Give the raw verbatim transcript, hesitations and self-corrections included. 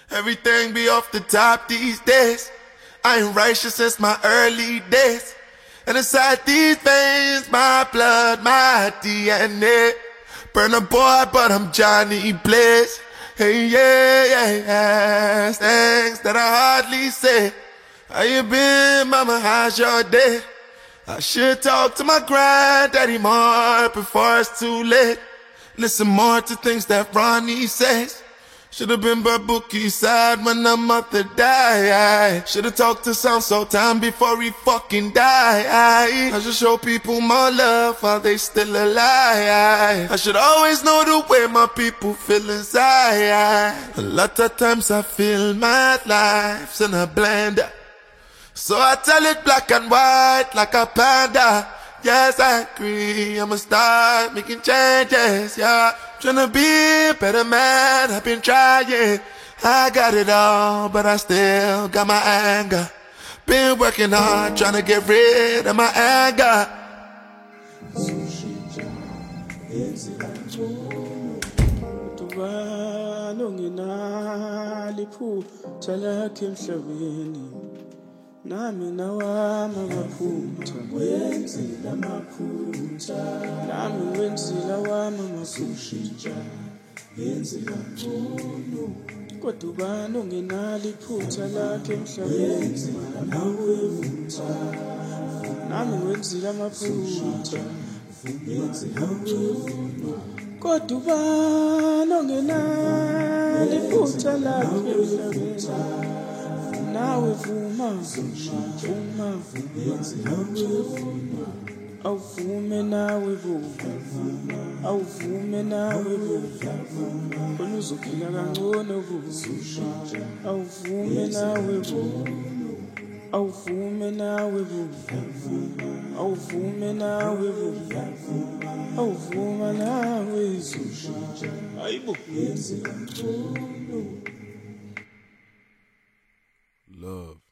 Everything be off the top these days. I ain't righteous since my early days. And inside these veins, my blood, my D N A. Burn a boy, but I'm Johnny Blaze. Hey, yeah, yeah, yeah. Things that I hardly say. How you been, mama? How's your day? I should talk to my granddaddy more before it's too late. Listen more to things that Ronnie says. Should've been Babuki's side when the mother died. Should've talked to Sound Sultan before he fucking died. I should show people more love while they still alive. I should always know the way my people feel inside. A lot of times I feel my life's in a blender, so I tell it black and white like a panda. Yes, I agree, I'ma start making changes, yeah. Tryna be a better man, I've been trying. I got it all, but I still got my anger. Been working hard, tryna get rid of my anger. Nami nawama maphutha wenzile amaphutha nami wenzile wami maphutha wenzile ngcono kodwa ubani ongenalo iphutha lakhe emhlabeni nawe vutha nami wenzile amaphutha wenzile ngcono kodwa ubani ongenalo iphutha lakhe emhlabeni nawe vuma vuma vuma awuvume nawe vuma awuvume nawe vuma khona uzophila kangcono vuma awuvume nawe vuma awuvume nawe vuma awuvume nawe vuma awuvuma nawe vuma ayibo love.